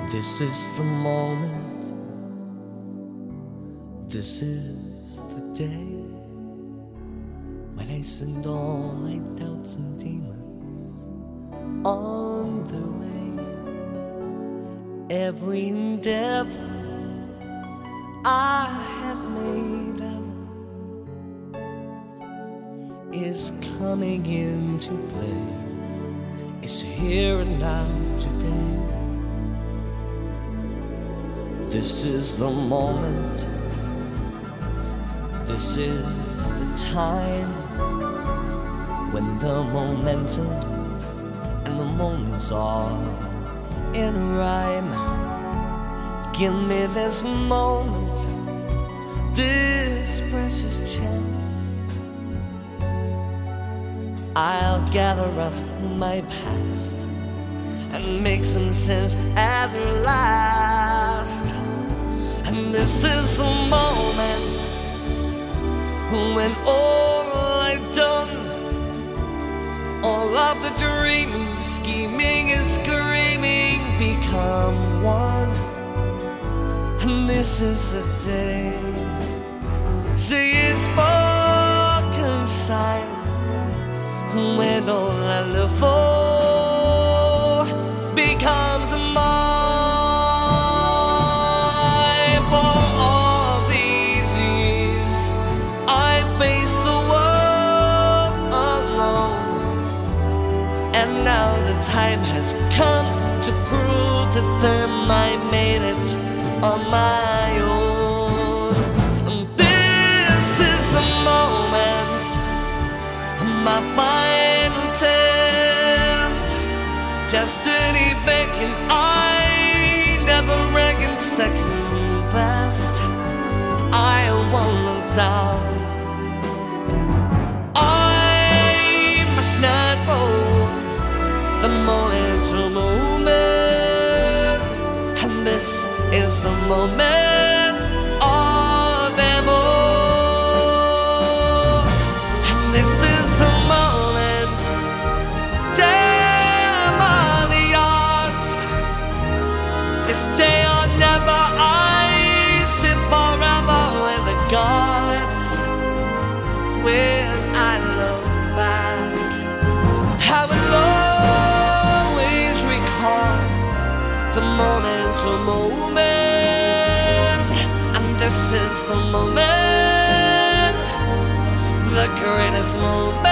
This is the moment, this is the day when I send all my doubts and demons on their way. Every endeavor I have made ever is coming into play. It's here and now today. This is the moment, this is the time when the momentum and the moments are in rhyme. Give me this moment, this precious chance. I'll gather up my past and make some sense at last. And this is the moment when all I've done, all of the dreaming, scheming and screaming become one. And this is the day, say it's spoken sign, when all I live for becomes mine. For all these years I faced the world alone, and now the time has come to prove to them I made it on my own. And this is the moment, my final test. Destiny beckon, I never reckoned second best. I won't look down, I must not roll. The moment's a moment, and this is the moment of them all. And this is the moment, damn all the odds. This day or never, I sit forever with the gods. When I look back, I will always recall the moment's a moment, and this is the moment, the greatest moment.